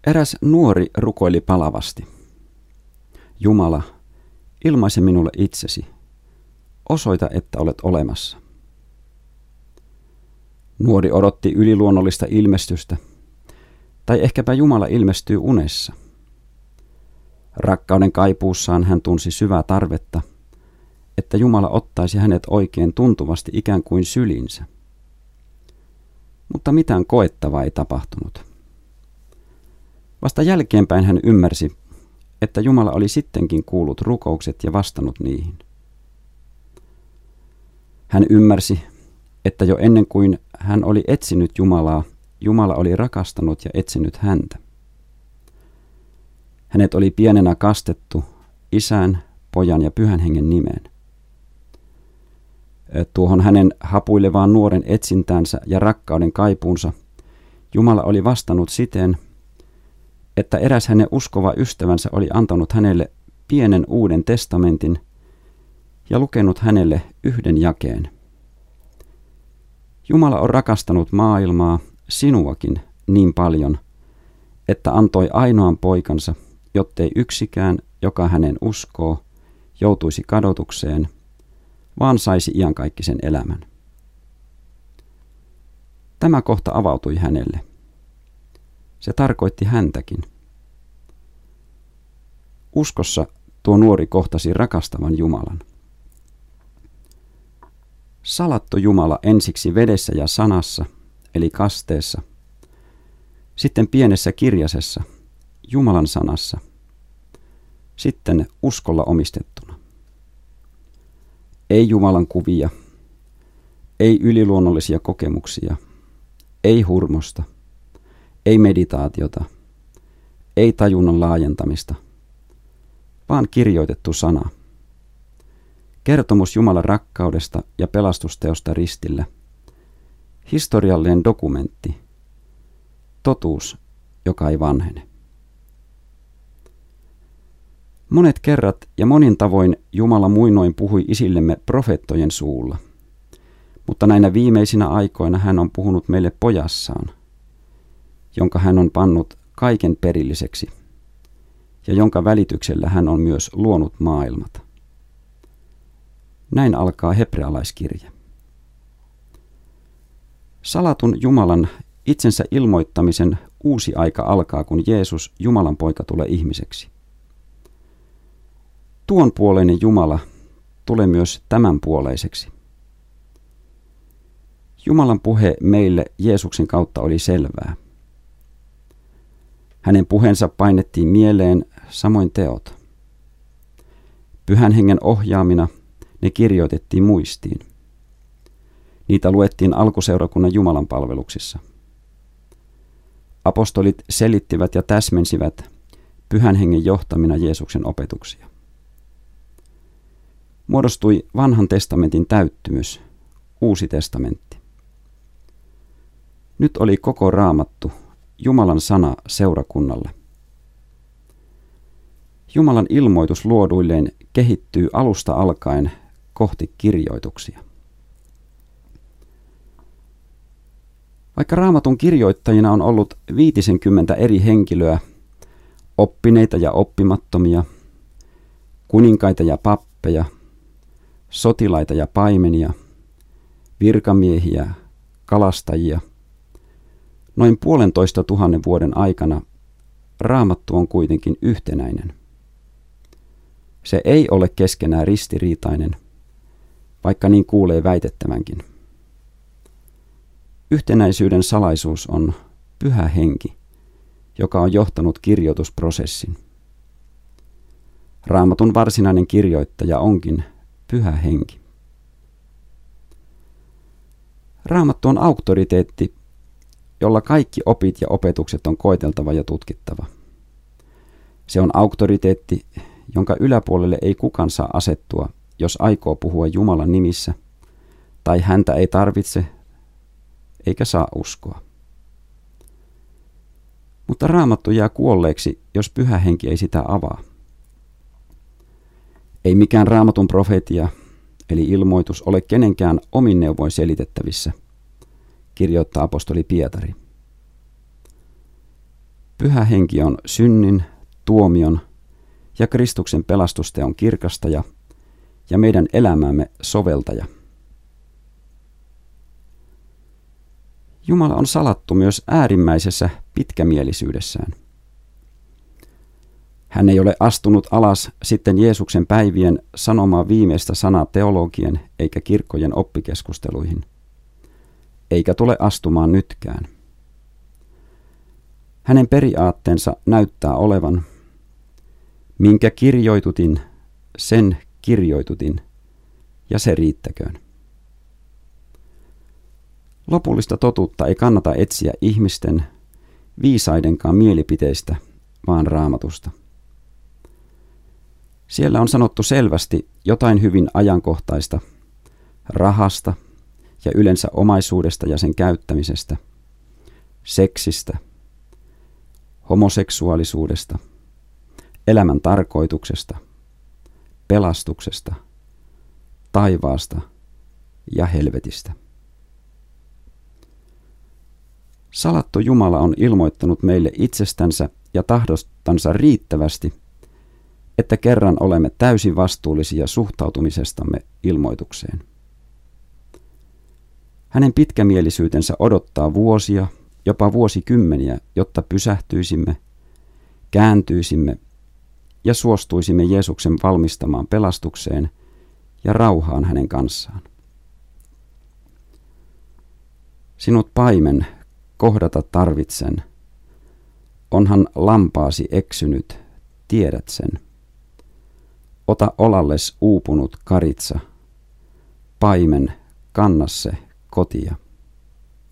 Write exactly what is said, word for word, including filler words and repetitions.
Eräs nuori rukoili palavasti. Jumala, ilmaise minulle itsesi. Osoita, että olet olemassa. Nuori odotti yliluonnollista ilmestystä, tai ehkäpä Jumala ilmestyy unessa. Rakkauden kaipuussaan hän tunsi syvää tarvetta, että Jumala ottaisi hänet oikein tuntuvasti ikään kuin sylinsä. Mutta mitään koettavaa ei tapahtunut. Vasta jälkeenpäin hän ymmärsi, että Jumala oli sittenkin kuullut rukoukset ja vastannut niihin. Hän ymmärsi, että jo ennen kuin hän oli etsinyt Jumalaa, Jumala oli rakastanut ja etsinyt häntä. Hänet oli pienenä kastettu Isän, Pojan ja Pyhän Hengen nimeen. Tuohon hänen hapuilevaan nuoren etsintänsä ja rakkauden kaipuunsa Jumala oli vastannut siten, että eräs hänen uskova ystävänsä oli antanut hänelle pienen Uuden testamentin ja lukenut hänelle yhden jakeen. Jumala on rakastanut maailmaa, sinuakin, niin paljon, että antoi ainoan poikansa, jottei yksikään, joka hänen uskoo, joutuisi kadotukseen, vaan saisi iankaikkisen elämän. Tämä kohta avautui hänelle. Se tarkoitti häntäkin. Uskossa tuo nuori kohtasi rakastavan Jumalan. Salattu Jumala ensiksi vedessä ja sanassa, eli kasteessa, sitten pienessä kirjasessa, Jumalan sanassa, sitten uskolla omistettuna. Ei Jumalan kuvia, ei yliluonnollisia kokemuksia, ei hurmosta, ei meditaatiota, ei tajunnan laajentamista, vaan kirjoitettu sana. Kertomus Jumalan rakkaudesta ja pelastusteosta ristillä. Historiallinen dokumentti. Totuus, joka ei vanhene. Monet kerrat ja monin tavoin Jumala muinoin puhui isillemme profeettojen suulla, mutta näinä viimeisinä aikoina hän on puhunut meille pojassaan, jonka hän on pannut kaiken perilliseksi ja jonka välityksellä hän on myös luonut maailmat. Näin alkaa hebrealaiskirje. Salatun Jumalan itsensä ilmoittamisen uusi aika alkaa, kun Jeesus, Jumalan poika, tulee ihmiseksi. Tuon puoleinen Jumala tulee myös tämän puoleiseksi. Jumalan puhe meille Jeesuksen kautta oli selvää. Hänen puheensa painettiin mieleen, samoin teot. Pyhän Hengen ohjaamina ne kirjoitettiin muistiin. Niitä luettiin alkuseurakunnan Jumalan palveluksissa. Apostolit selittivät ja täsmensivät Pyhän Hengen johtamina Jeesuksen opetuksia. Muodostui vanhan testamentin täyttymys, uusi testamentti. Nyt oli koko Raamattu, Jumalan sana seurakunnalle. Jumalan ilmoitus luoduilleen kehittyy alusta alkaen kohti kirjoituksia. Vaikka Raamatun kirjoittajina on ollut viitisenkymmentä eri henkilöä, oppineita ja oppimattomia, kuninkaita ja pappeja, sotilaita ja paimenia, virkamiehiä, kalastajia, noin puolentoista tuhannen vuoden aikana Raamattu on kuitenkin yhtenäinen. Se ei ole keskenään ristiriitainen, vaikka niin kuulee väitettävänkin. Yhtenäisyyden salaisuus on Pyhä Henki, joka on johtanut kirjoitusprosessin. Raamatun varsinainen kirjoittaja onkin Pyhä Henki. Raamattu on auktoriteetti, jolla kaikki opit ja opetukset on koeteltava ja tutkittava. Se on auktoriteetti, jonka yläpuolelle ei kukaan saa asettua, jos aikoo puhua Jumalan nimissä, tai häntä ei tarvitse eikä saa uskoa. Mutta Raamattu jää kuolleeksi, jos Pyhä Henki ei sitä avaa. Ei mikään Raamatun profeetia, eli ilmoitus, ole kenenkään omin neuvoin selitettävissä, kirjoittaa apostoli Pietari. Pyhä Henki on synnin, tuomion ja Kristuksen pelastusteon kirkastaja ja meidän elämäämme soveltaja. Jumala on salattu myös äärimmäisessä pitkämielisyydessään. Hän ei ole astunut alas sitten Jeesuksen päivien sanomaan viimeistä sanaa teologien eikä kirkkojen oppikeskusteluihin, eikä tule astumaan nytkään. Hänen periaatteensa näyttää olevan, minkä kirjoitutin, sen kirjoitutin, ja se riittäköön. Lopullista totuutta ei kannata etsiä ihmisten, viisaidenkaan mielipiteistä, vaan Raamatusta. Siellä on sanottu selvästi jotain hyvin ajankohtaista, rahasta ja yleensä omaisuudesta ja sen käyttämisestä, seksistä, homoseksuaalisuudesta, elämän tarkoituksesta, pelastuksesta, taivaasta ja helvetistä. Salattu Jumala on ilmoittanut meille itsestänsä ja tahdostansa riittävästi, että kerran olemme täysin vastuullisia suhtautumisestamme ilmoitukseen. Hänen pitkämielisyytensä odottaa vuosia, jopa vuosikymmeniä, jotta pysähtyisimme, kääntyisimme ja suostuisimme Jeesuksen valmistamaan pelastukseen ja rauhaan hänen kanssaan. Sinut, paimen, kohdata tarvitsen. Onhan lampaasi eksynyt, tiedät sen. Ota olalles uupunut karitsa. Paimen, kanna se kotia.